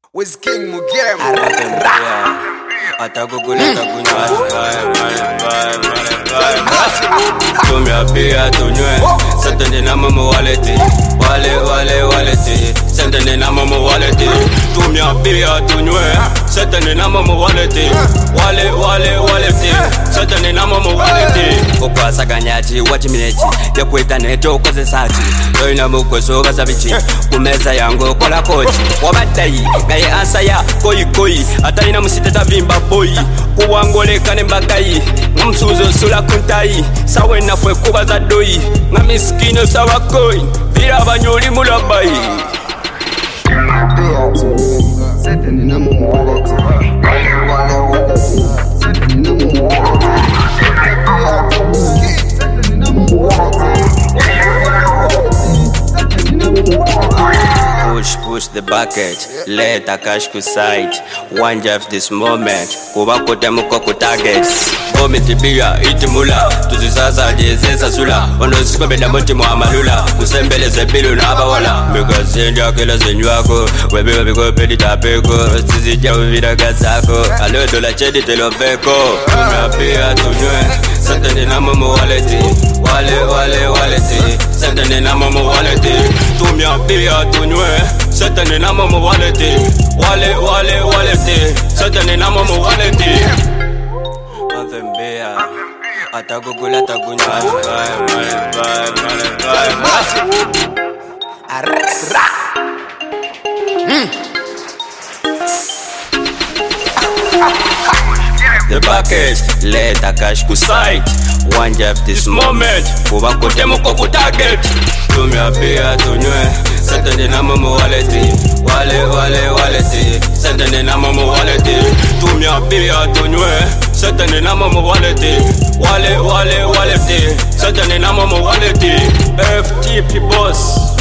With King Mugem. Atagugula tagunya tumia pia tunywe sentende na mama waleti waleti sentende na mama waleti tumia pia tunywe sentende na mama waleti waleti sentende na mama waleti okwasa kanyachi wachimechi yakweta neto koze sati doina mukoso basabichi kumeza yango kola kochi wabatayi ngaye ansa ya koi ataina musiteta vimba boy kuwangoleka nembagayi ngamsuzo sula kuntayi sawe nafwe kubaza doyi ngamiskino sawakoi vira abanyoli mulabayi Push the bucket, let a cash to side. One Jeff this moment, kuba kote muko ku target. Vomit biya, iti mula, tuzisaza jezesa sula. Ono siko beda moti muamalula, usembele zepilu na abawala. Mika zindia kila zinywako, webiwa biko pedi tapeko. Sizija uvida gasako, alo dola chedi telo peko. Tumia pia tunywe, sentende na momo waleti. Waleti, sentende na momo waleti. Tumia pia tunywe, sentende na momo waleti. Waleti, sentende na momo waleti. Avembea, atagugula tagunya The bucket, let a cash to sight. One Jeff this moment, kuba kote muko ku target. Tumia pia tunywe, sentende na mama waleti. Waleti, sentende na mama waleti. Tumia pia tunywe, sentende na mama waleti. Waleti, sentende na mama waleti. FTP boss.